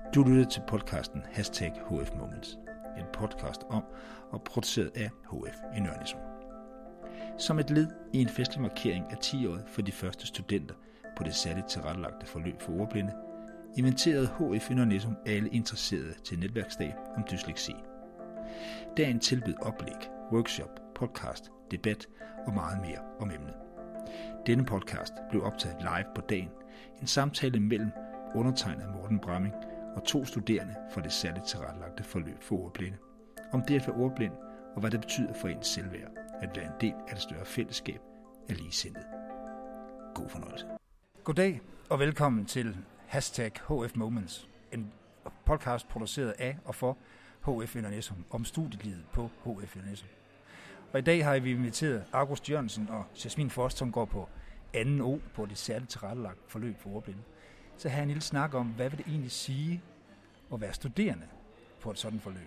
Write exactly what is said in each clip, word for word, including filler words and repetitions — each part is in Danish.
Du lytter til podcasten Hashtag H F Moments, en podcast om og produceret af H F i Nørre Nissum. Som et led i en festlig markering af ti-året for de første studenter på det særligt tilrettelagte forløb for ordblinde, inviterede H F i Nørre Nissum alle interesserede til netværksdag om dysleksi. Dagen tilbød oplæg, workshop, podcast, debat og meget mere om emnet. Denne podcast blev optaget live på dagen, en samtale mellem undertegnet Morten Bramming og to studerende fra det særligt tilrettelagte forløb for ordblinde, om det at være ordblind og hvad det betyder for ens selvværd at være en del af det større fællesskab af ligesindede. God fornøjelse. Goddag og velkommen til Hashtag H F Moments, en podcast produceret af og for H F i Nørre Nissum om studielivet på H F i Nørre Nissum. Og i dag har vi inviteret August Jørgensen og Jasmin Frost, som går på anden O på det særligt tilrettelagt forløb for ordblinde. Så har jeg en lille snak om, hvad vil det egentlig sige at være studerende på et sådan forløb.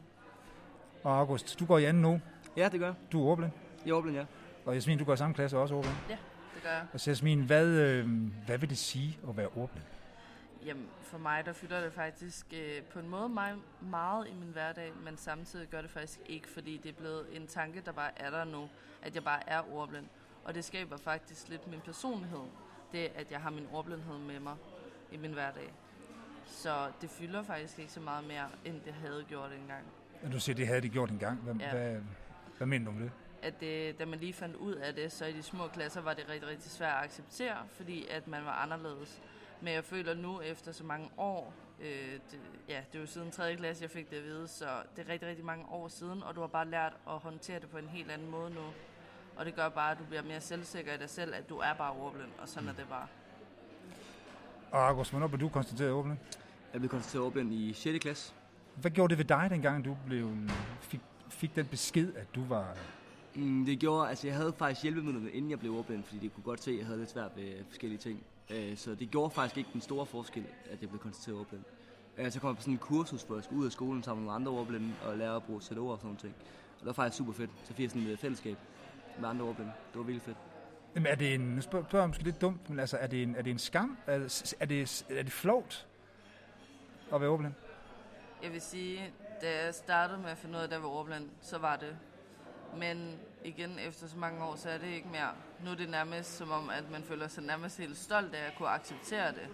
Og August, du går i anden O. Ja, det gør jeg. Du er ordblind. Jeg er ordblind, ja. Og Jasmin, du går i samme klasse og også ordblind. Ja, det gør jeg. Og så Jasmin, hvad, øh, hvad vil det sige at være ordblind? Jamen, for mig, der fylder det faktisk øh, på en måde meget, meget i min hverdag, men samtidig gør det faktisk ikke, fordi det er blevet en tanke, der bare er der nu, at jeg bare er ordblind. Og det skaber faktisk lidt min personlighed, det at jeg har min ordblindhed med mig i min hverdag. Så det fylder faktisk ikke så meget mere, end det havde gjort engang. Du siger, det havde det gjort engang. Hvad, ja. hvad, hvad mener du om det? At det, da man lige fandt ud af det, så i de små klasser var det rigtig, rigtig svært at acceptere, fordi at man var anderledes. Men jeg føler nu, efter så mange år, øh, det, ja, det er jo siden tredje klasse, jeg fik det at vide, så det er rigtig, rigtig mange år siden, og du har bare lært at håndtere det på en helt anden måde nu. Og det gør bare, at du bliver mere selvsikker i dig selv, at du er bare ordblind, og sådan mm. er det bare. Og August, hvornår blev du konstateret ordblind? Jeg blev konstateret ordblind i sjette klasse. Hvad gjorde det ved dig, dengang du blev, fik, fik den besked, at du var... Mm, det gjorde, altså jeg havde faktisk hjælpemidler, inden jeg blev ordblind, fordi det kunne godt se, at jeg havde lidt svært ved forskellige ting. Så det gjorde faktisk ikke den store forskel, at jeg blev konstateret ordblind. Så kom jeg på sådan en kursus, hvor jeg skulle ud af skolen sammen med andre ordblinde og lære at bruge sætteord og sådan noget. Og det var faktisk super fedt. Så fik jeg sådan et fællesskab med andre ordblinde. Det var virkelig fedt. Jamen er det en, nu spørger jeg måske lidt dumt, men altså er det en, er det en skam? Er det, er det, er det flovt at være ordblind? Jeg vil sige, da jeg startede med at finde ud af, at jeg var ordblind, så var det. Men igen, efter så mange år, så er det ikke mere. Nu er det nærmest som om, at man føler sig nærmest helt stolt af at kunne acceptere det.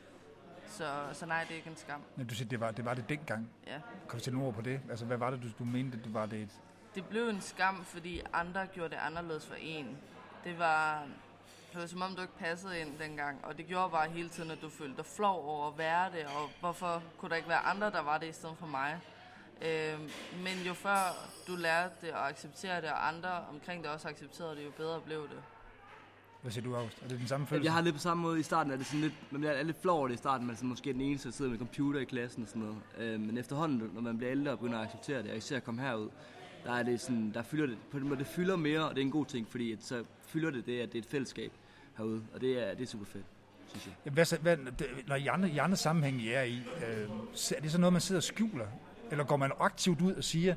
Så, så nej, det er ikke en skam. Men du siger, det var det, var det dengang? Ja. Kan du sætte nogle ord på det? Altså, hvad var det, du, du mente, det var det et... Det blev en skam, fordi andre gjorde det anderledes for en. Det var, det var som om, du ikke passede ind dengang. Og det gjorde bare hele tiden, at du følte dig flov over at være det. Og hvorfor kunne der ikke være andre, der var det i stedet for mig? Øh, men jo før du lærte det og accepterede det, og andre omkring det også accepterede det, jo bedre blev det. Hvad siger du, August? Er det den samme følelse? Jeg har lidt på samme måde. I starten er det sådan lidt, man bliver lidt flov over det i starten, man er måske den eneste, der sidder med computer i klassen og sådan noget. Øh, men efterhånden, når man bliver ældre og begynder at acceptere det, og især at komme herud, der er det sådan, der fylder det, på den måde, det fylder mere, og det er en god ting, fordi at, så fylder det det, at det er et fællesskab herude, og det er, det er super fedt, synes jeg. Ja, hvad, hvad, når I andre, I andre sammenhæng, I er i, øh, er det så noget, man sidder og skjuler? Eller går man aktivt ud og siger,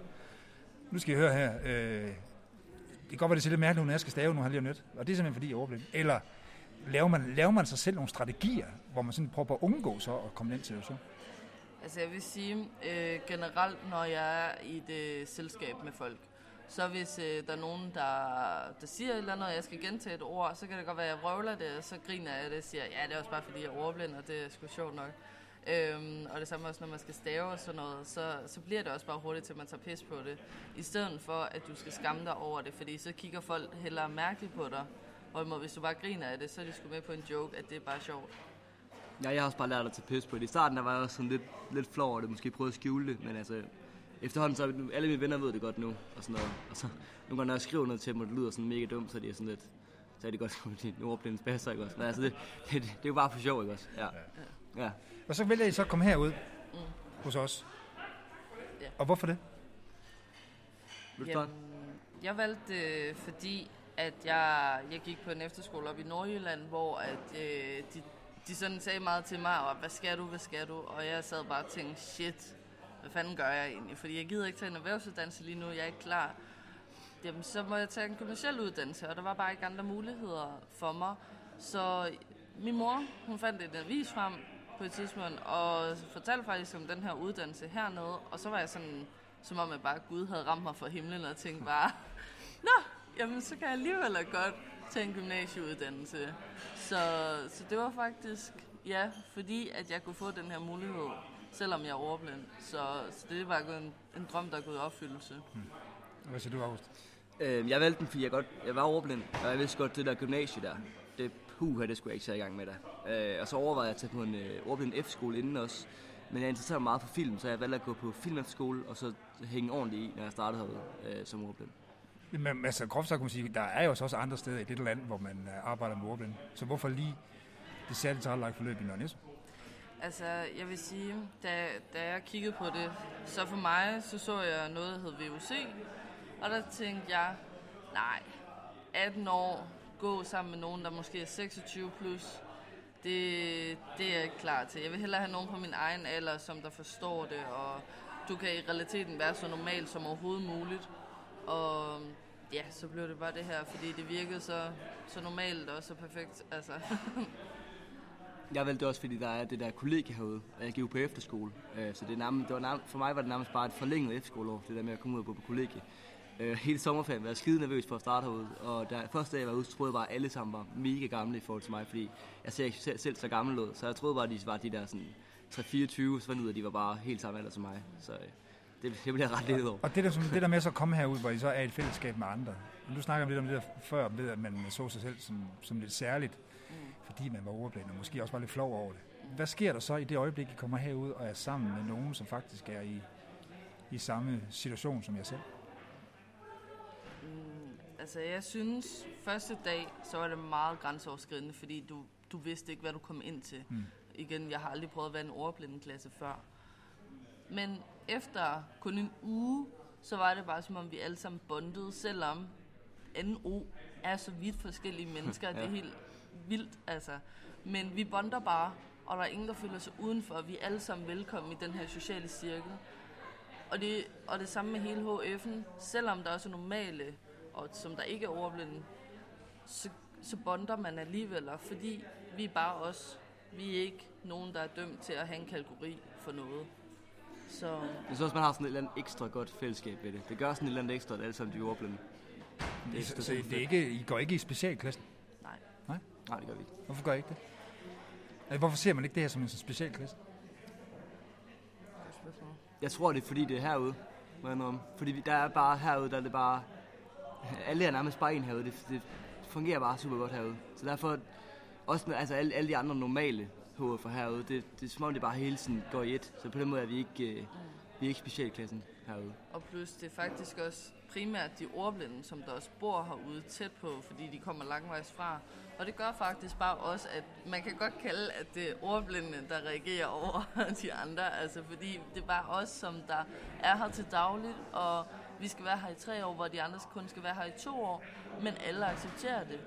nu skal I høre her, øh, det kan godt være, det ser lidt mærkeligt, når jeg skal stave nu, har lige om lidt, og det er simpelthen fordi, jeg er ordblind. Eller laver man, laver man sig selv nogle strategier, hvor man sådan prøver at undgå så at komme ind til det så? Altså jeg vil sige, øh, generelt når jeg er i det selskab med folk, så hvis øh, der er nogen, der, der siger et eller andet, og jeg skal gentage et ord, så kan det godt være, at jeg vrøvler det, og så griner jeg det og siger, ja, det er også bare fordi, jeg er ordblind, og det er sgu sjovt nok. Øhm, og det samme også, når man skal stave og sådan noget, så, så bliver det også bare hurtigt til, at man tager pis på det. I stedet for, at du skal skamme dig over det, fordi så kigger folk hellere mærkeligt på dig. Og hvis du bare griner af det, så er de sgu med på en joke, at det er bare sjovt. Ja, jeg har også bare lært at tage pis på det. I starten der var jeg også sådan lidt, lidt flov over det, måske prøvede at skjule det, men altså efterhånden så alle mine venner ved det godt nu, og sådan noget. Og så nogle gange, når jeg skriver noget til dem, og det lyder sådan mega dumt, så er de sådan lidt, så er det godt, at de nu ordblinde spasser, ikke også? Men altså, det, det, det, det er jo bare for sjov, ikke også? Ja. Ja. Ja. Og så vælger I så at komme herud mm. hos os. Ja. Og hvorfor det? Vil du starte? Jeg valgte øh, fordi, at jeg, jeg gik på en efterskole op i Nordjylland, hvor at, øh, de, de sådan sagde meget til mig, og hvad skal du, hvad skal du? Og jeg sad bare og tænkte, shit, hvad fanden gør jeg egentlig? Fordi jeg gider ikke tage en erhvervsuddannelse lige nu, jeg er ikke klar. Jamen, så må jeg tage en kommerciel uddannelse, og der var bare ikke andre muligheder for mig. Så min mor, hun fandt en avis frem, på et tidspunkt, og fortalte faktisk om den her uddannelse hernede, og så var jeg sådan, som om jeg bare, Gud havde ramt mig fra himlen, og tænkte bare, nå, jamen så kan jeg alligevel godt tage en gymnasieuddannelse. Så, så det var faktisk, ja, fordi at jeg kunne få den her mulighed, selvom jeg er ordblind. Så, så det var en, en drøm, der er gået i opfyldelse. Hmm. Hvad siger du, August? Øh, jeg valgte den, fordi jeg, godt, jeg var ordblind, og jeg vidste godt, det der gymnasie der, det puha, det skulle jeg ikke tage i gang med der. Øh, og så overvejede jeg at tage på en øh, ordblind efterskole inden også. Men jeg interesserer mig meget for film, så jeg valgte at gå på filmefterskole, og så hænge ordentligt i, når jeg startede herude øh, som ordblind. Men altså, groft sagt kan man sige, der er jo også andre steder i dette land, hvor man uh, arbejder med ordblinde. Så hvorfor lige det særligt tilrettelagt forløb i Nørre Nissum? Altså, jeg vil sige, da, da jeg kiggede på det, så for mig, så så jeg noget, der hed V U C. Og der tænkte jeg, nej, atten år, gå sammen med nogen, der måske er seksogtyve plus, det, det er jeg ikke klar til. Jeg vil hellere have nogen på min egen alder, som der forstår det, og du kan i realiteten være så normal som overhovedet muligt. Og ja, så blev det bare det her, fordi det virkede så, så normalt og så perfekt. Altså. Jeg valgte det også, fordi der er det der kollegie herude, og jeg gik på efterskole. Så det er nærmest, det var nærmest, for mig var det nærmest bare et forlænget efterskoleår, det der med at komme ud og gå på kollegie. Hele sommerferien var jeg skide nervøs for at starte herude, og da første dag jeg var ude, så troede jeg bare, at alle sammen var mega gamle i forhold til mig, fordi jeg ser ikke selv, selv så gammel ud, så jeg troede bare, at de var de der sådan tre fireogtyve, så fandt ud af, at de var bare helt samme alder som mig. Så det, det bliver ret lidt over. Og det der, det der med så at komme herud, hvor I så er i et fællesskab med andre. Du snakker om lidt om det der før, om det, at man så sig selv som, som lidt særligt, mm. fordi man var ordblind, og måske også var lidt flov over det. Hvad sker der så i det øjeblik, I kommer herud og er sammen med nogen, som faktisk er i, i samme situation som jer selv? Mm, altså jeg synes, første dag, så var det meget grænseoverskridende, fordi du, du vidste ikke, hvad du kom ind til. Mm. Igen, jeg har aldrig prøvet at være en ordblindeklasse før. Men efter kun en uge, så var det bare som om vi alle sammen bondede, selvom N O er så vidt forskellige mennesker. Ja. Det er helt vildt, altså. Men vi bonder bare, og der er ingen, der føler sig udenfor. Vi er alle sammen velkommen i den her sociale cirkel. Og det, og det samme med hele H F'en. Selvom der også er normale, og som der ikke er ordblinde, så, så bonder man alligevel, fordi vi er bare os. Vi er ikke nogen, der er dømt til at have en kategori for noget. Så jeg synes også, man har sådan et eller andet ekstra godt fællesskab ved det. Det gør sådan et eller andet ekstra, at alle sammen de er ordblinde. Det er, så, så det er ikke, I går ikke i specialklassen? Nej. Nej? Nej, det gør vi ikke. Hvorfor gør I ikke det? Altså, hvorfor ser man ikke det her som en specialklasse? Jeg tror, det er fordi, det er herude. Fordi der er bare herude, der er det bare... Alle er nærmest bare en herude. Det, det fungerer bare super godt herude. Så derfor... Også altså, alle, alle de andre normale H F'er herude, det, det er som om det bare hele tiden går i et. Så på den måde er vi ikke, øh, vi er ikke specialklassen herude. Og plus det er faktisk også primært de ordblinde, som der også bor herude tæt på, fordi de kommer langvejs fra. Og det gør faktisk bare også, at man kan godt kalde, at det er ordblinde, der reagerer over de andre. Altså fordi det er bare os, som der er her til dagligt, og vi skal være her i tre år, hvor de andre kun skal være her i to år. Men alle accepterer det.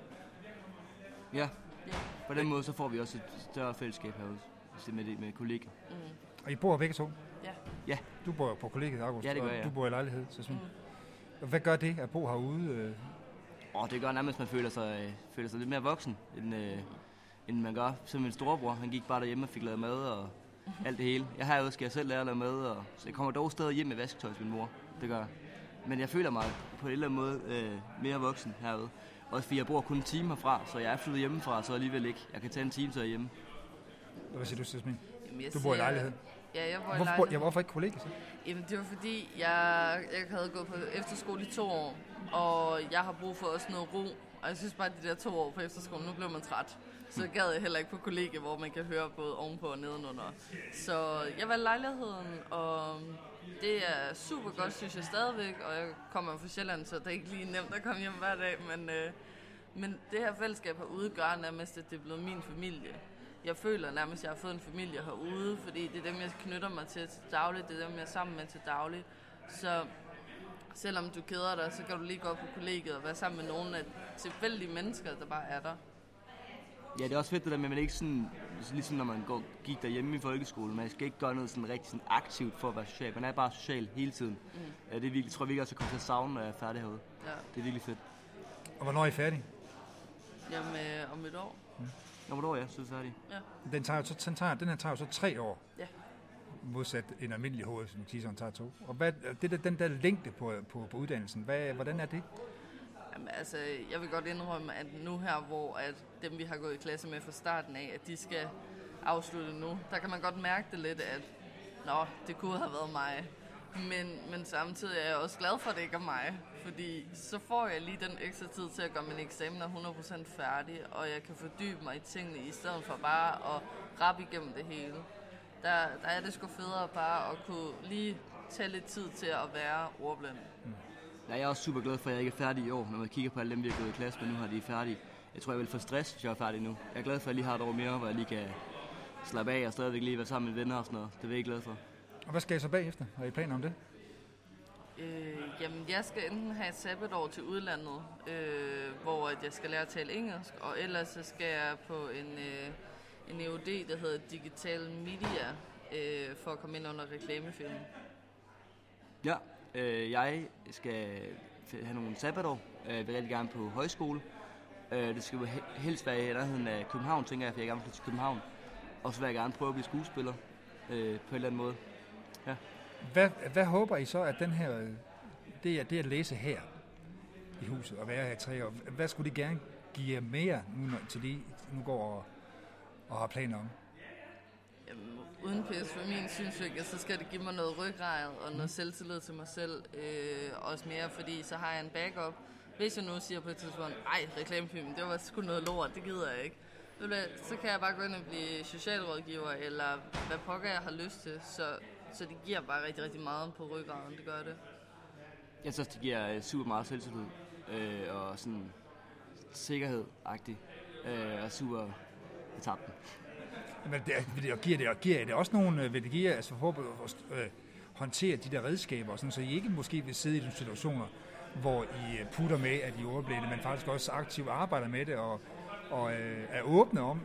Ja. Ja. På den måde så får vi også et større fællesskab herude med, det, med kolleger. Mm. Og I bor begge to? Ja. Ja. Du bor på kollegiet, August, ja, det gør jeg. Og du bor i lejlighed, så mm. Og hvad gør det at bo herude? Oh, det gør nærmest, at man føler sig, øh, føler sig lidt mere voksen, end, øh, end man gør. Som min storebror, han gik bare derhjemme og fik lavet mad og alt det hele. Jeg herude skal jeg selv lære at lave mad, og, så jeg kommer dog stadig hjem med vasketøj til min mor. Det gør jeg. Men jeg føler mig på en eller anden måde øh, mere voksen herude. Også fordi jeg bor kun en time herfra, så jeg er flyttet hjemmefra, så alligevel ikke. Jeg kan tage en time, så jeg er hjemme. Hvad siger du, Jasmin? Du bor i lejlighed? Ja, jeg bor hvorfor, i lejlighed. Ja, hvorfor ikke kollega så? Jamen, det var fordi, jeg, jeg havde gået på efterskole i to år, og jeg har brug for også noget ro. Og jeg synes bare, at de der to år på efterskolen, nu blev man træt. Så gad jeg heller ikke på kollegie, hvor man kan høre både ovenpå og nedenunder. Så jeg var i lejligheden, og det er super godt, synes jeg stadigvæk. Og jeg kommer fra Sjælland, så det er ikke lige nemt at komme hjem hver dag. Men, øh, men det her fællesskab herude gør nærmest, at det er blevet min familie. Jeg føler nærmest, at jeg har fået en familie herude, fordi det er dem, jeg knytter mig til til dagligt. Det er dem, jeg er sammen med til dagligt. Så selvom du keder dig, så kan du lige gå op på kollegiet og være sammen med nogle af tilfældige mennesker, der bare er der. Ja, det er også fedt det der med, at man ikke sådan, ligesom når man går, gik derhjemme i folkeskolen, man skal ikke gøre noget sådan rigtig sådan aktivt for at være social. Man er bare social hele tiden. Mm. Ja, det er virkelig, tror jeg virkelig også, at jeg kommer til at savne, når jeg er færdig herude. Ja. Det er virkelig fedt. Og hvornår er I færdige? Jamen, øh, om et år. Mm. Om et år, ja, så er færdig. Ja. Den, tager jo så, den, tager, den her tager jo så tre år. Ja. Modsat en almindelig H F, som Tiseren tager to. Og hvad, det der, den der længde på, på, på uddannelsen, hvad, hvordan er det? Jamen, altså, jeg vil godt indrømme, at nu her, hvor at dem, vi har gået i klasse med fra starten af, at de skal afslutte nu, der kan man godt mærke det lidt, at nå, det kunne have været mig. Men, men samtidig er jeg også glad for, at det ikke er mig. Fordi så får jeg lige den ekstra tid til at gøre min eksamen er hundrede procent færdig, og jeg kan fordybe mig i tingene, i stedet for bare at rappe igennem det hele. Der, der er det sgu federe bare at kunne lige tage lidt tid til at være ordblind. Mm. Ja, jeg er også super glad for, at jeg ikke er færdig i år. Når man kigger på alle dem, vi har gået i klasse med, nu har de er færdige. Jeg tror, jeg vil få stress, hvis jeg er færdig nu. Jeg er glad for, at jeg lige har et år mere, hvor jeg lige kan slappe af og stadigvæk lige være sammen med venner og sådan noget. Det er jeg glad for. Og hvad skal I så bagefter? Har I planer om det? Øh, jamen, jeg skal enten have et sabbatår til udlandet, øh, hvor jeg skal lære at tale engelsk, og ellers så skal jeg på en, øh, en E U D, der hedder Digital Media, øh, for at komme ind under reklamefilm. Ja, øh, jeg skal have nogle sabbatår. Jeg vil rigtig gerne på højskole. Øh, det skal jo helst være i nærheden af København, tænker jeg, for jeg er gerne til København. Og så vil jeg gerne prøve at blive skuespiller øh, på en eller anden måde. Ja. Hvad, hvad håber I så, at den her, det er det at læse her i huset og være her i tre år, hvad skulle de gerne give jer mere nu, når, til de nu går og, og har planer om? Jamen, uden pis for min synsvinkel, så skal det give mig noget ryggrad og noget selvtillid til mig selv. Øh, også mere, fordi så har jeg en backup. Hvis jeg nu siger på et tidspunkt, ej, reklamefilm, det var sgu noget lort, det gider jeg ikke. Så kan jeg bare gå ind og blive socialrådgiver, eller hvad pokker jeg har lyst til. Så, så det giver bare rigtig, rigtig meget på ryggraden, det gør det. Jeg synes, det giver super meget selvtillid øh, og sådan sikkerhed-agtigt. Øh, og super... Jeg tabte den. Men det, det, giver det, og giver det også nogle, vil det give altså for at øh, håndtere de der redskaber, sådan, så I ikke måske vil sidde i de situationer, hvor I putter med, at I er ordblinde, men faktisk også aktivt arbejder med det, og, og øh, er åbne om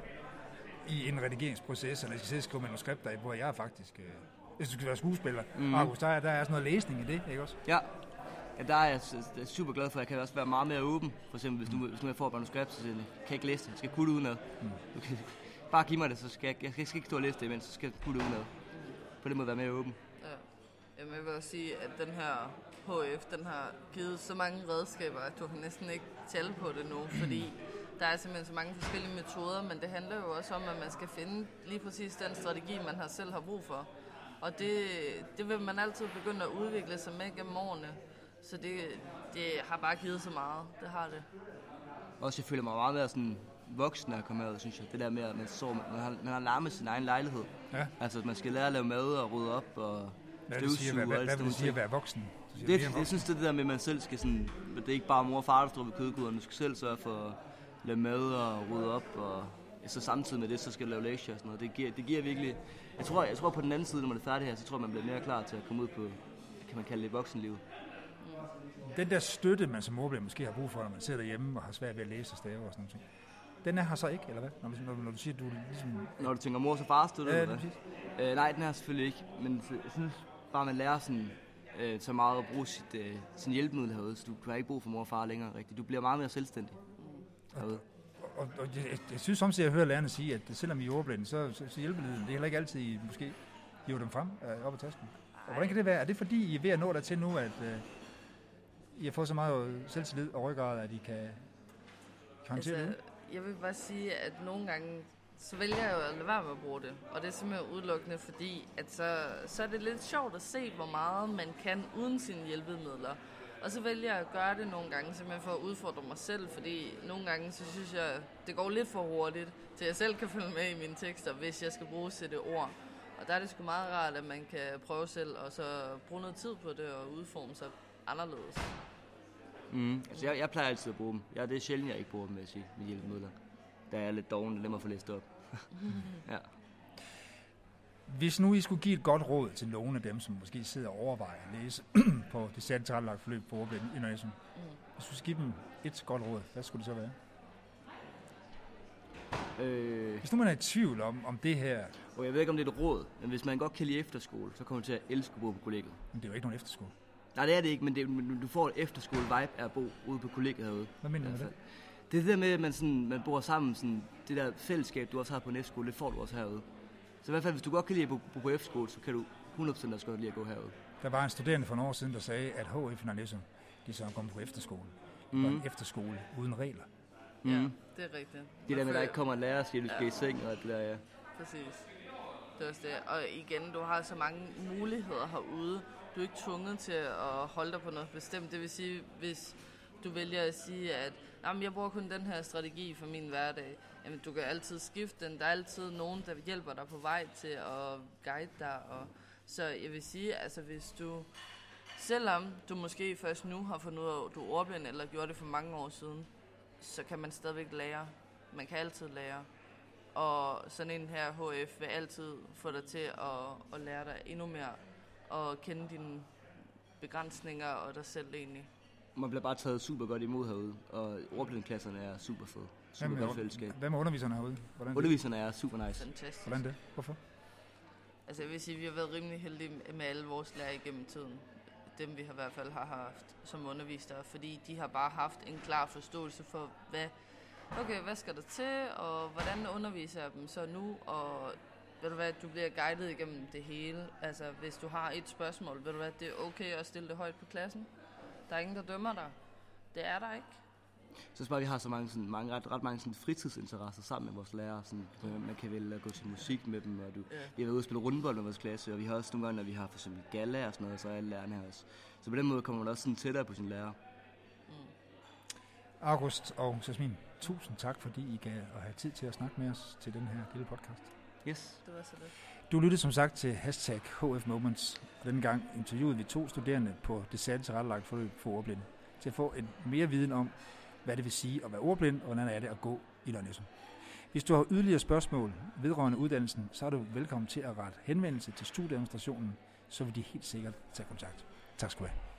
i en redigeringsproces, eller I skal sidde og skrive manuskripter, hvor jeg er faktisk, øh, hvis du skal være skuespiller, mm. August, der er, der er sådan noget læsning i det, ikke også? Ja. Ja, der er jeg super glad for. Jeg kan også være meget mere åben. For eksempel, hvis nu, hvis nu jeg får et manuskript, så siger jeg, kan jeg ikke læse det. Jeg skal kunne det udenad. Mm. Du kan bare give mig det, så skal jeg, jeg skal ikke stå og læse det imens, så skal jeg kunne det udenad. På den måde være mere åben. Ja. Jamen, jeg vil også sige, at den her H F, den har givet så mange redskaber, at du kan næsten ikke tælle på det nu, fordi der er simpelthen så mange forskellige metoder, men det handler jo også om, at man skal finde lige præcis den strategi, man har selv har brug for. Og det, det vil man altid begynde at udvikle sig med gennem årene. Så det, det har bare givet så meget. Det har det. Også jeg føler mig meget mere sådan voksen, når jeg kommer ud, synes jeg. Det der med, at man, så, man har, man har larmet sin egen lejlighed. Ja. Altså, at man skal lære at lave mad og rydde op og støvsuge. Hvad, hvad, hvad vil du sige at være voksen? Det, det, jeg synes, det er det der med, at man selv skal sådan... Det er ikke bare mor og far, der står ved kødguderne. Du skal selv sørge for at lave mad og rydde op. Og så samtidig med det, så skal du lave lektier og sådan noget. Det giver, det giver virkelig... Jeg tror, jeg tror på den anden side, når man er færdig her, så tror jeg, man bliver mere klar til at komme ud på, kan man kalde det, voksenlivet. Den der støtte, man som ordblind måske har brug for, når man sidder derhjemme og har svært ved at læse og stave og sådan noget, den er her så ikke, eller hvad? Når, når, når du siger, at du ligesom... Når du tænker mors og fars støtte, ja, eller hvad? Øh, nej, den er selvfølgelig ikke, men jeg synes bare, man lærer sådan, øh, så meget at bruge sit, øh, sin hjælpemiddel herude, så du har ikke brug for mor og far længere rigtigt. Du bliver meget mere selvstændig herude. Og, og, og jeg, jeg synes samtidig, at jeg hører lærerne sige, at selvom I er ordblinde, så, så, så hjælpemidlet, det er heller ikke altid, I måske hiver dem frem øh, op ad tasken. Og hvordan kan det være? Er det fordi, I er ved at nå dertil nu, at øh, I har fået så meget selvtillid og ryggrad, at I kan, kan håndtere altså, det? Jeg vil bare sige, at nogle gange, så vælger jeg jo at lade være med at bruge det. Og det er simpelthen udelukkende, fordi at så, så er det lidt sjovt at se, hvor meget man kan uden sine hjælpemidler. Og så vælger jeg at gøre det nogle gange, simpelthen for at udfordre mig selv, fordi nogle gange, så synes jeg, det går lidt for hurtigt, til jeg selv kan følge med i mine tekster, hvis jeg skal bruge til det ord. Og der er det sgu meget rart, at man kan prøve selv, og så bruge noget tid på det, og udforme sig anderledes. Mm. Altså jeg, jeg plejer altid at bruge dem. Ja, det er sjældent, jeg ikke bruger dem, vil jeg sige, med hjælpemidler. Der er lidt doven, det må få læst op. Ja. Hvis nu I skulle give et godt råd til nogle af dem, som måske sidder og overvejer at læse på det særligt tilrettelagte forløb på Ordblind i Nørresund. Mm. Hvis du skulle give dem et godt råd, hvad skulle det så være? Øh... Hvis nu man er i tvivl om, om det her... Og jeg ved ikke, om det er et råd, men hvis man godt kan lide efterskole, så kommer man til at elske at bo på kollegiet. Men det er jo ikke nogen efterskole. Nej, det er det ikke, men det, du får et efterskole-vibe af at bo ude på kollegiet herude. Hvad mener du med det? Det er det der med, at man, sådan, man bor sammen, sådan, det der fællesskab, du også har på en efterskole, det får du også herude. Så i hvert fald, hvis du godt kan lide at bo, bo på efterskole, så kan du hundrede procent også godt lide at gå herude. Der var en studerende for nogle år siden, der sagde, at H F Nørre Nissum, de så kommer på efterskole. Det var mm. en efterskole uden regler. Ja, mm. det er rigtigt. Det der med, at der ikke kommer en lærer og siger, at du skal ja. i seng og det der, ja. Præcis. Det er også det. Og igen, du har så mange muligheder herude. Du er ikke tvunget til at holde dig på noget bestemt. Det vil sige, hvis du vælger at sige, at jamen, jeg bruger kun den her strategi for min hverdag, jamen, du kan altid skifte den. Der er altid nogen, der hjælper dig på vej til at guide dig. Og så jeg vil sige, altså hvis du, selvom du måske først nu har fundet ud af, at du er ordblind, eller gjorde det for mange år siden, så kan man stadigvæk lære. Man kan altid lære. Og sådan en her H F vil altid få dig til at, at lære dig endnu mere, og kende dine begrænsninger og dig selv egentlig. Man bliver bare taget super godt imod herude, og ordblindklasserne er super fede. Super hvad, med, godt fællesskab. Hvad med underviserne herude? Hvordan underviserne er super nice. Fantastisk. Hvordan det? Hvorfor? Altså jeg vil sige, at vi har været rimelig heldige med alle vores lærere igennem tiden. Dem vi har i hvert fald har haft som undervisere, fordi de har bare haft en klar forståelse for, hvad, okay, hvad skal der til, og hvordan underviser jeg dem så nu, og ved du hvad, du bliver guidet igennem det hele. Altså hvis du har et spørgsmål, ved du hvad, det er okay at stille det højt på klassen. Der er ingen, der dømmer dig. Det er der ikke. Så bare vi har så mange, sådan, mange ret, ret mange sådan, fritidsinteresser sammen med vores lærere. Sådan, man kan vælge gå til musik med dem, og du, ja. vi har været ude og spille rundbold med vores klasse, og vi har også nogle gange, når vi har for eksempel gala og sådan noget, så er alle lærerne her også. Så på den måde kommer man også sådan tættere på sin lærer. Mm. August og Jasmin, tusind tak, fordi I gav at have tid til at snakke med os til den her lille podcast. Yes. Det var så lidt. Du lyttede som sagt til hashtag H F Moments, og denne gang interviewede vi to studerende på det særligt tilrettelagt forløb for ordblinde, til at få en mere viden om, hvad det vil sige at være ordblind, og hvordan er det at gå i Nørre Nissum. Hvis du har yderligere spørgsmål vedrørende uddannelsen, så er du velkommen til at rette henvendelse til studieadministrationen, så vil de helt sikkert tage kontakt. Tak skal du have.